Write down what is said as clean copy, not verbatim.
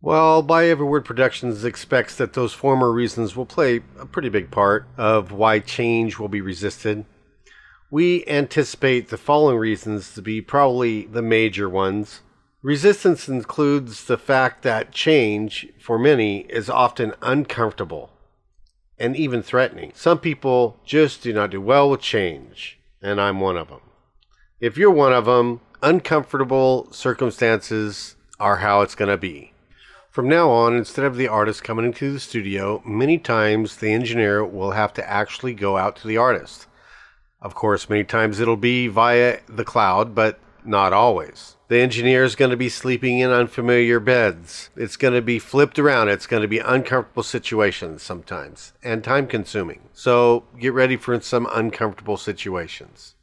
Well, By Every Word Productions expects that those former reasons will play a pretty big part of why change will be resisted. We anticipate the following reasons to be probably the major ones. Resistance includes the fact that change, for many, is often uncomfortable and even threatening. Some people just do not do well with change, and I'm one of them. If you're one of them, uncomfortable circumstances are how it's going to be. From now on, instead of the artist coming into the studio, many times the engineer will have to actually go out to the artist. Of course, many times it'll be via the cloud, but not always. The engineer is going to be sleeping in unfamiliar beds. It's going to be flipped around. It's going to be uncomfortable situations sometimes, and time consuming. So get ready for some uncomfortable situations.